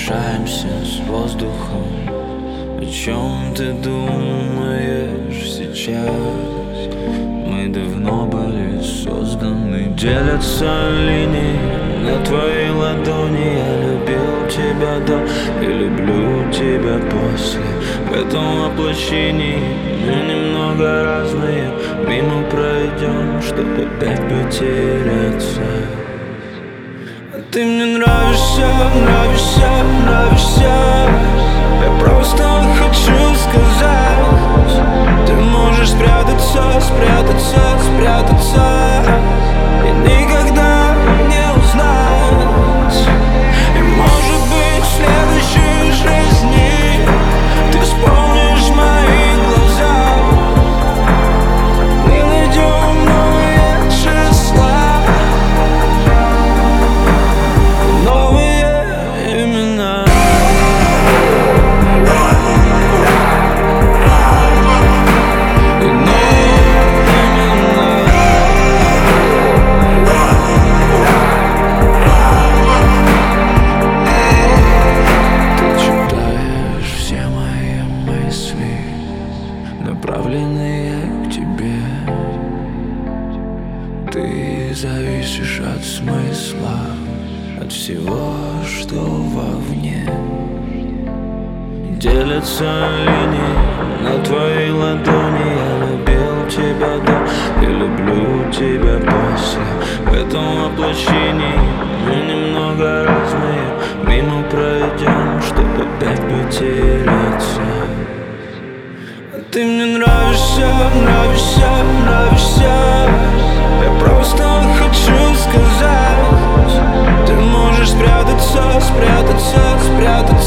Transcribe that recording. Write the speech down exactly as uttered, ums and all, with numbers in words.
смешаемся с воздухом. О чем ты думаешь сейчас? Мы давно были созданы. Делятся линии на твоей ладони. Я любил тебя до и люблю тебя после. В этом воплощении мы немного разные. Мимо пройдем, чтобы опять потеряться. А ты мне нравишься, нравишься, нравишься. Я просто хочу сказать: ты можешь спрятаться, спрятаться, спрятаться и никогда не узнать. И может быть в следующей жизни ты вспомнишь мои глаза. Мы найдем новые числа, новые имена. Направленные к тебе, ты зависишь от смысла, от всего, что вовне. Делятся линии на твоей ладони. Я любил тебя до и люблю тебя после. В этом воплощении мы немного разные. Мимо пройдем, чтобы опять потеряться. Ты мне нравишься, нравишься, нравишься. Я просто хочу сказать: ты можешь спрятаться, спрятаться, спрятаться